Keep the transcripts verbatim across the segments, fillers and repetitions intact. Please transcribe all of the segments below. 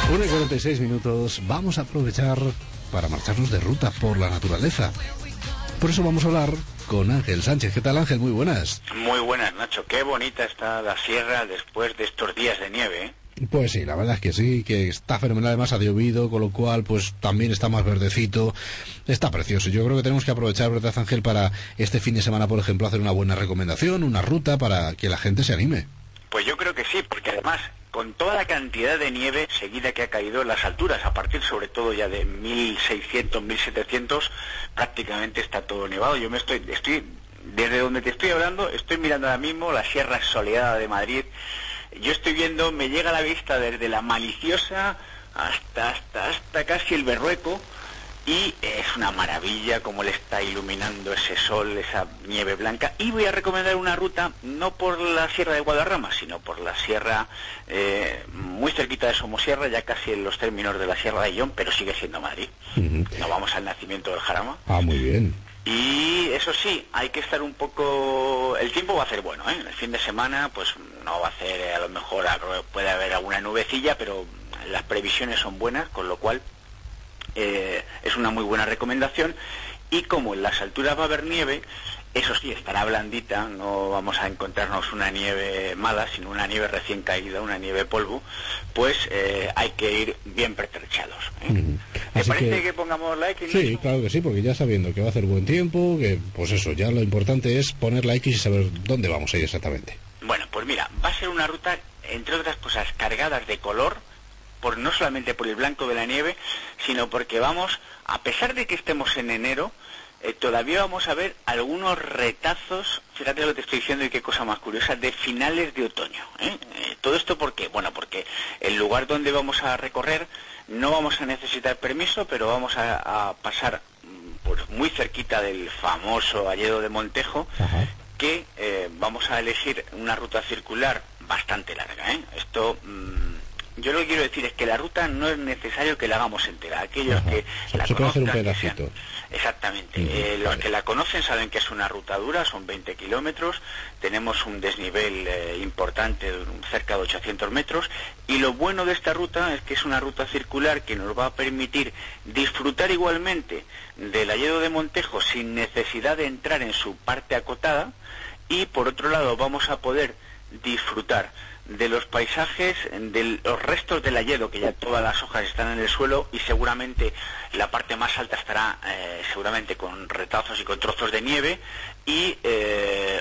una y cuarenta y seis minutos, vamos a aprovechar para marcharnos de ruta por la naturaleza. Por eso vamos a hablar con Ángel Sánchez. ¿Qué tal, Ángel? Muy buenas. Muy buenas, Nacho. Qué bonita está la sierra después de estos días de nieve, ¿eh? Pues sí, la verdad es que sí, que está fenomenal. Además ha llovido, con lo cual pues también está más verdecito. Está precioso. Yo creo que tenemos que aprovechar, ¿verdad, Ángel, para este fin de semana, por ejemplo, hacer una buena recomendación, una ruta para que la gente se anime? Pues yo creo que sí, porque además, con toda la cantidad de nieve seguida que ha caído en las alturas, a partir sobre todo ya de mil seiscientos, mil setecientos, prácticamente está todo nevado. Yo me estoy, estoy, desde donde te estoy hablando, estoy mirando ahora mismo la Sierra Soleada de Madrid. Yo estoy viendo, me llega a la vista desde la Maliciosa hasta, hasta, hasta casi el Berrueco, y es una maravilla como le está iluminando ese sol, esa nieve blanca. Y voy a recomendar una ruta, no por la Sierra de Guadarrama, sino por la sierra eh, muy cerquita de Somosierra, ya casi en los términos de la Sierra de Ayllón, pero sigue siendo Madrid. Uh-huh. No vamos al nacimiento del Jarama. Ah, muy bien. Y eso sí, hay que estar un poco... El tiempo va a ser bueno, ¿eh? El fin de semana, pues no va a ser, a lo mejor puede haber alguna nubecilla, pero las previsiones son buenas, con lo cual eh, es una muy buena recomendación. Y como en las alturas va a haber nieve, eso sí, estará blandita, no vamos a encontrarnos una nieve mala, sino una nieve recién caída, una nieve polvo, pues eh, hay que ir bien pertrechados, ¿eh? Uh-huh. ¿Te Así parece que... que pongamos la X? Sí, claro que sí, porque ya sabiendo que va a hacer buen tiempo, que pues eso, ya lo importante es poner la X y saber dónde vamos a ir exactamente. Bueno, pues mira, va a ser una ruta, entre otras cosas, cargadas de color, por no solamente por el blanco de la nieve, sino porque vamos, a pesar de que estemos en enero, eh, todavía vamos a ver algunos retazos, fíjate lo que te estoy diciendo y qué cosa más curiosa, de finales de otoño, ¿eh? Eh, todo esto ¿por qué? Bueno, porque el lugar donde vamos a recorrer no vamos a necesitar permiso, pero vamos a, a pasar pues muy cerquita del famoso Alledo de Montejo. Ajá. Que eh, vamos a elegir una ruta circular bastante larga, ¿eh? Esto, mmm, yo lo que quiero decir es que la ruta no es necesario que la hagamos entera. Aquellos Ajá. que se, la se conozcan, puede hacer un pedacito. Sean, exactamente. Uh-huh. eh, los vale. que la conocen saben que es una ruta dura, son veinte kilómetros, tenemos un desnivel eh, importante, cerca de ochocientos metros, y lo bueno de esta ruta es que es una ruta circular que nos va a permitir disfrutar igualmente del Alledo de Montejo sin necesidad de entrar en su parte acotada. Y por otro lado vamos a poder disfrutar de los paisajes, de los restos del Alledo, que ya todas las hojas están en el suelo, y seguramente la parte más alta estará eh, seguramente con retazos y con trozos de nieve, y eh,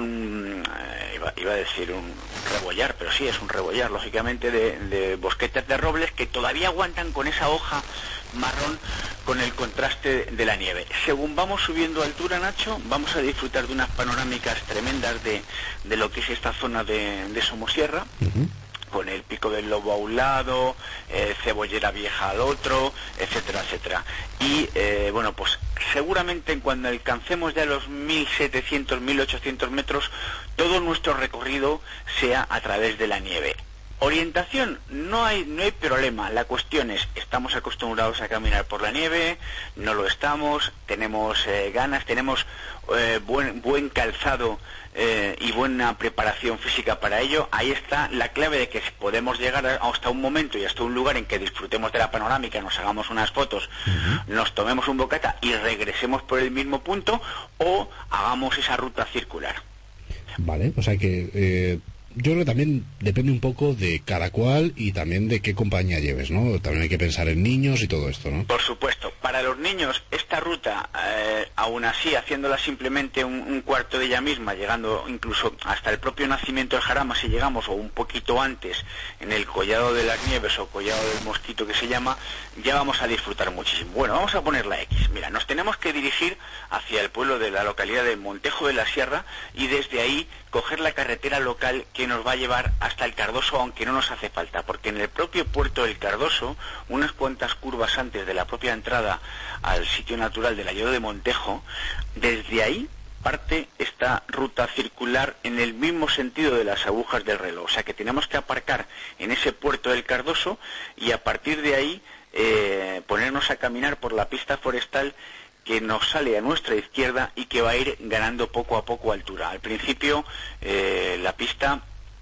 un eh, iba, iba a decir un rebollar, pero sí es un rebollar, lógicamente, de, de bosquetes de robles que todavía aguantan con esa hoja marrón con el contraste de la nieve. Según vamos subiendo altura, Nacho, vamos a disfrutar de unas panorámicas tremendas de, de lo que es esta zona de, de Somosierra, uh-huh. con el Pico del Lobo a un lado, eh, Cebollera Vieja al otro, etcétera, etcétera. Y eh, bueno, pues seguramente cuando alcancemos ya los mil setecientos, mil ochocientos metros, todo nuestro recorrido sea a través de la nieve. Orientación, no hay no hay problema. La cuestión es, ¿estamos acostumbrados a caminar por la nieve? ¿No lo estamos? ¿Tenemos eh, ganas? ¿Tenemos eh, buen buen calzado eh, y buena preparación física para ello? Ahí está la clave de que podemos llegar hasta un momento y hasta un lugar en que disfrutemos de la panorámica, nos hagamos unas fotos, uh-huh. nos tomemos un bocata y regresemos por el mismo punto, o hagamos esa ruta circular. Vale, o sea que... Eh... Yo creo que también depende un poco de cada cual y también de qué compañía lleves, ¿no? También hay que pensar en niños y todo esto, ¿no? Por supuesto. Para los niños, esta ruta, eh, aún así, haciéndola simplemente un, un cuarto de ella misma, llegando incluso hasta el propio nacimiento del Jarama, si llegamos, o un poquito antes, en el Collado de las Nieves o Collado del Mosquito que se llama, ya vamos a disfrutar muchísimo. Bueno, vamos a poner la X. Mira, nos tenemos que dirigir hacia el pueblo de la localidad de Montejo de la Sierra y desde ahí coger la carretera local que nos va a llevar hasta el Cardoso, aunque no nos hace falta, porque en el propio puerto del Cardoso, unas cuantas curvas antes de la propia entrada al sitio natural del Alledo de Montejo, desde ahí parte esta ruta circular en el mismo sentido de las agujas del reloj. O sea que tenemos que aparcar en ese puerto del Cardoso y a partir de ahí eh, ponernos a caminar por la pista forestal que nos sale a nuestra izquierda y que va a ir ganando poco a poco altura. Al principio eh, la pista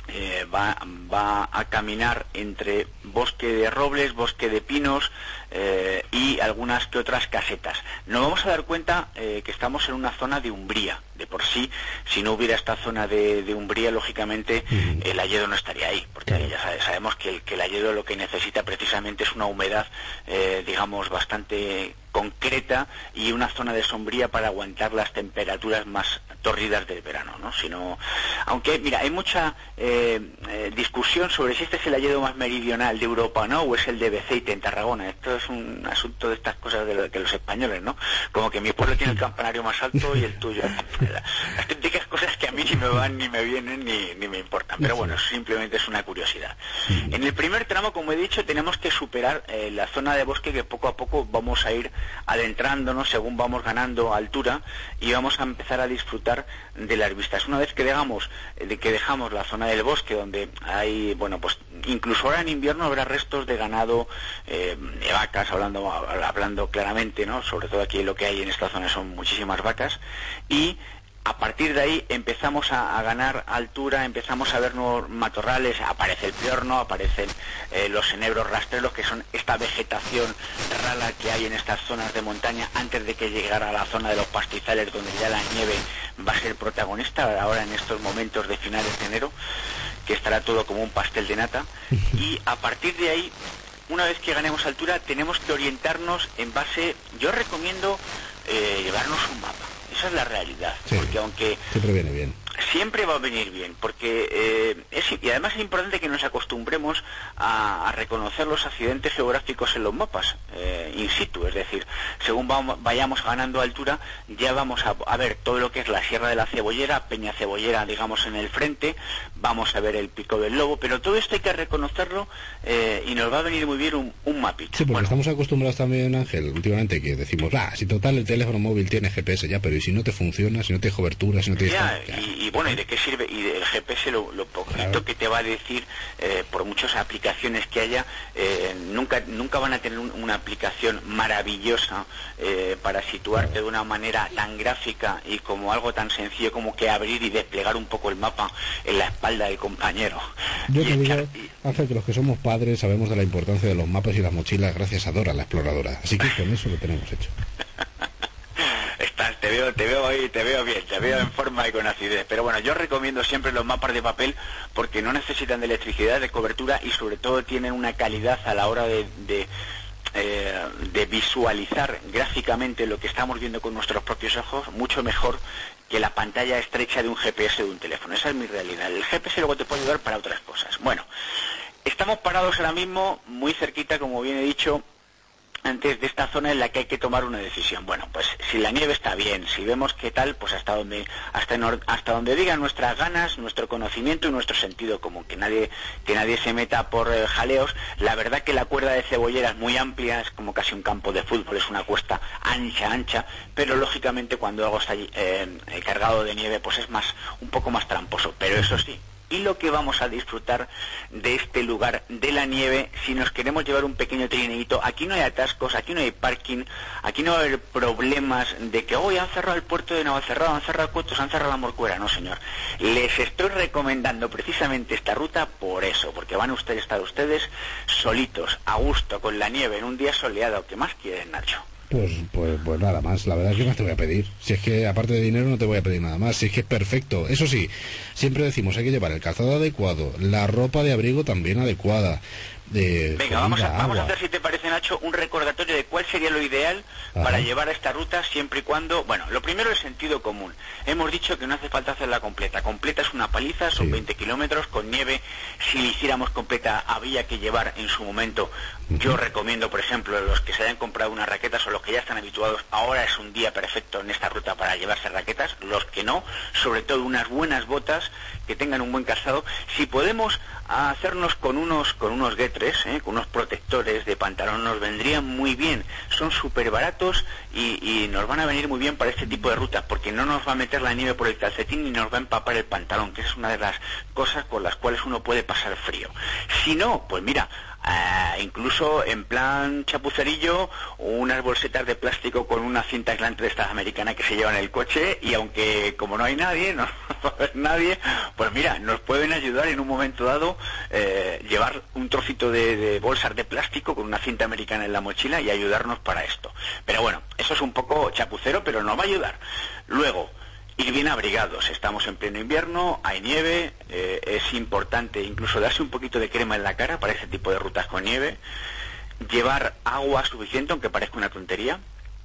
Eh, va, va a caminar entre bosque de robles, bosque de pinos eh, y algunas que otras casetas. Nos vamos a dar cuenta eh, que estamos en una zona de umbría. De por sí, si no hubiera esta zona de, de umbría, lógicamente uh-huh. el hayedo no estaría ahí, porque claro. ya sabe, sabemos que el, que el hayedo lo que necesita precisamente es una humedad, eh, digamos, bastante concreta y una zona de sombría para aguantar las temperaturas más tórridas del verano, ¿no? Sino, aunque, mira, hay mucha eh, eh, discusión sobre si este es el hayedo más meridional de Europa, ¿no? O es el de Beceite en Tarragona. Esto es un asunto de estas cosas de, lo, de los españoles, ¿no? Como que mi pueblo tiene el campanario más alto y el tuyo. Las típicas cosas que a mí ni me van, ni me vienen, ni, ni me importan. Pero bueno, simplemente es una curiosidad. En el primer tramo, como he dicho, tenemos que superar eh, la zona de bosque que poco a poco vamos a ir adentrándonos según vamos ganando altura y vamos a empezar a disfrutar de las vistas. Una vez que dejamos, de que dejamos la zona del bosque donde hay, bueno, pues incluso ahora en invierno habrá restos de ganado, eh, de vacas, hablando, hablando claramente, ¿no? Sobre todo aquí lo que hay en esta zona son muchísimas vacas y a partir de ahí empezamos a, a ganar altura, empezamos a ver nuevos matorrales, aparece el piorno, aparecen eh, los enebros rastreros, que son esta vegetación rala que hay en estas zonas de montaña antes de que llegara a la zona de los pastizales, donde ya la nieve va a ser protagonista, ahora en estos momentos de finales de enero, que estará todo como un pastel de nata, y a partir de ahí, una vez que ganemos altura, tenemos que orientarnos en base, yo recomiendo eh, llevarnos un mapa. Esa es la realidad, sí, porque aunque siempre viene bien. Siempre va a venir bien, porque eh, es, y además es importante que nos acostumbremos a, a reconocer los accidentes geográficos en los mapas, eh, in situ, es decir, según vamos, vayamos ganando altura, ya vamos a, a ver todo lo que es la Sierra de la Cebollera, Peña Cebollera, digamos, en el frente, vamos a ver el Pico del Lobo, pero todo esto hay que reconocerlo eh, y nos va a venir muy bien un, un mapita. Sí, porque bueno, estamos acostumbrados también, Ángel, últimamente, que decimos, ah, si total el teléfono móvil tiene G P S, ya, pero ¿y si no te funciona, si no tienes cobertura, si no tienes... Ya, ya. Y, y bueno, ¿y de qué sirve? Y el G P S lo, lo poquito claro. que te va a decir, eh, por muchas aplicaciones que haya, eh, nunca nunca van a tener un, una aplicación maravillosa eh, para situarte claro. de una manera tan gráfica y como algo tan sencillo como que abrir y desplegar un poco el mapa en la espalda del compañero. Yo te digo, Ángel, que los que somos padres sabemos de la importancia de los mapas y las mochilas gracias a Dora, la exploradora. Así que con eso lo tenemos hecho. Estás, te veo, te veo ahí, te veo bien, te veo en forma y con acidez. Pero bueno, yo recomiendo siempre los mapas de papel porque no necesitan de electricidad, de cobertura y sobre todo tienen una calidad a la hora de, de, eh, de visualizar gráficamente lo que estamos viendo con nuestros propios ojos mucho mejor que la pantalla estrecha de un G P S de un teléfono. Esa es mi realidad. El G P S luego te puede ayudar para otras cosas. Bueno, estamos parados ahora mismo muy cerquita, como bien he dicho, antes de esta zona en la que hay que tomar una decisión. Bueno, pues si la nieve está bien, si vemos qué tal, pues hasta donde hasta, en, hasta donde digan nuestras ganas, nuestro conocimiento y nuestro sentido común, que nadie que nadie se meta por eh, jaleos. La verdad que la cuerda de Cebollera es muy amplia, es como casi un campo de fútbol, es una cuesta ancha, ancha, pero lógicamente cuando algo está eh, cargado de nieve, pues es más un poco más tramposo, pero eso sí. Y lo que vamos a disfrutar de este lugar de la nieve, si nos queremos llevar un pequeño trineito, aquí no hay atascos, aquí no hay parking, aquí no va a haber problemas de que hoy han cerrado el puerto de Navacerrada, han cerrado Cuetos, han cerrado la Morcuera. No, señor. Les estoy recomendando precisamente esta ruta por eso, porque van a ustedes estar ustedes solitos, a gusto, con la nieve, en un día soleado. ¿Qué más quieren, Nacho? Pues, pues, pues nada más, la verdad es que más te voy a pedir. Si es que aparte de dinero no te voy a pedir nada más, si es que es perfecto. Eso sí, siempre decimos, hay que llevar el calzado adecuado, la ropa de abrigo también adecuada. De Venga, vamos a, vamos a hacer, si te parece, Nacho, un recordatorio de cuál sería lo ideal Ajá. para llevar a esta ruta siempre y cuando... Bueno, lo primero es sentido común. Hemos dicho que no hace falta hacerla completa. Completa es una paliza, son sí. veinte kilómetros, con nieve. Si la hiciéramos completa, había que llevar en su momento... Uh-huh. Yo recomiendo, por ejemplo, los que se hayan comprado unas raquetas o los que ya están habituados, ahora es un día perfecto en esta ruta para llevarse raquetas. Los que no, sobre todo unas buenas botas que tengan un buen calzado. Si podemos hacernos con unos con unos guetres, ¿eh? con unos protectores de pantalón, nos vendrían muy bien. Son súper baratos y, y nos van a venir muy bien para este tipo de rutas, porque no nos va a meter la nieve por el calcetín ni nos va a empapar el pantalón, que es una de las cosas con las cuales uno puede pasar frío. Si no, pues mira, Uh, incluso en plan chapucerillo, unas bolsetas de plástico con una cinta aislante de estas americanas que se llevan en el coche, y aunque como no hay nadie, no va a haber nadie, pues mira, nos pueden ayudar en un momento dado, eh, llevar un trocito de, de bolsas de plástico con una cinta americana en la mochila y ayudarnos para esto. Pero bueno, eso es un poco chapucero, pero nos va a ayudar. Luego, ir bien abrigados. Estamos en pleno invierno, hay nieve, eh, es importante incluso darse un poquito de crema en la cara para ese tipo de rutas con nieve. Llevar agua suficiente, aunque parezca una tontería,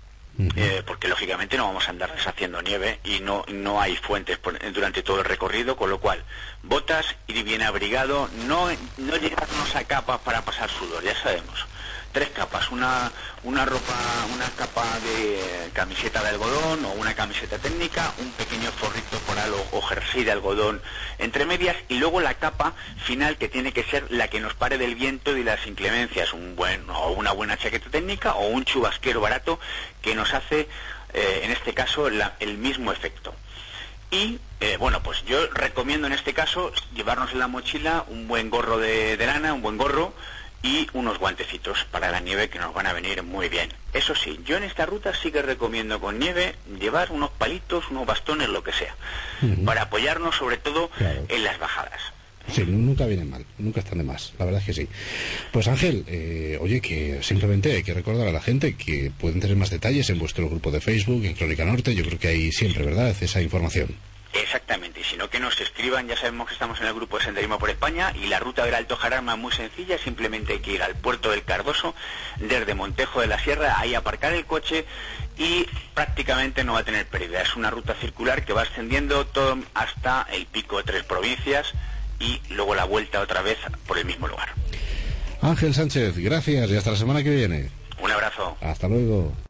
eh, porque lógicamente no vamos a andar deshaciendo nieve y no, no hay fuentes por, durante todo el recorrido, con lo cual, botas, ir bien abrigado, no, no llegarnos a capas para pasar sudor, ya sabemos. Tres capas, una una ropa, una capa de camiseta de algodón o una camiseta técnica, un pequeño forrito coral o, o jersey de algodón entre medias, y luego la capa final, que tiene que ser la que nos pare del viento y las inclemencias, un buen o una buena chaqueta técnica o un chubasquero barato que nos hace, eh, en este caso, la, el mismo efecto. Y, eh, bueno, pues yo recomiendo en este caso llevarnos en la mochila un buen gorro de, de lana, un buen gorro, y unos guantecitos para la nieve que nos van a venir muy bien. Eso sí, yo en esta ruta sí que recomiendo con nieve llevar unos palitos, unos bastones, lo que sea, uh-huh. para apoyarnos sobre todo claro. en las bajadas. Sí, nunca viene mal, nunca están de más, la verdad es que sí. Pues Ángel, eh, oye, que simplemente hay que recordar a la gente que pueden tener más detalles en vuestro grupo de Facebook, en Crónica Norte. Yo creo que hay siempre, ¿verdad?, esa información. Exactamente, y si no, que nos escriban. Ya sabemos que estamos en el grupo de Senderismo por España, y la ruta del Alto Jarama es muy sencilla. Simplemente hay que ir al puerto del Cardoso desde Montejo de la Sierra, ahí aparcar el coche y prácticamente no va a tener pérdida. Es una ruta circular que va ascendiendo todo hasta el pico de Tres Provincias y luego la vuelta otra vez por el mismo lugar. Ángel Sánchez, gracias y hasta la semana que viene. Un abrazo. Hasta luego.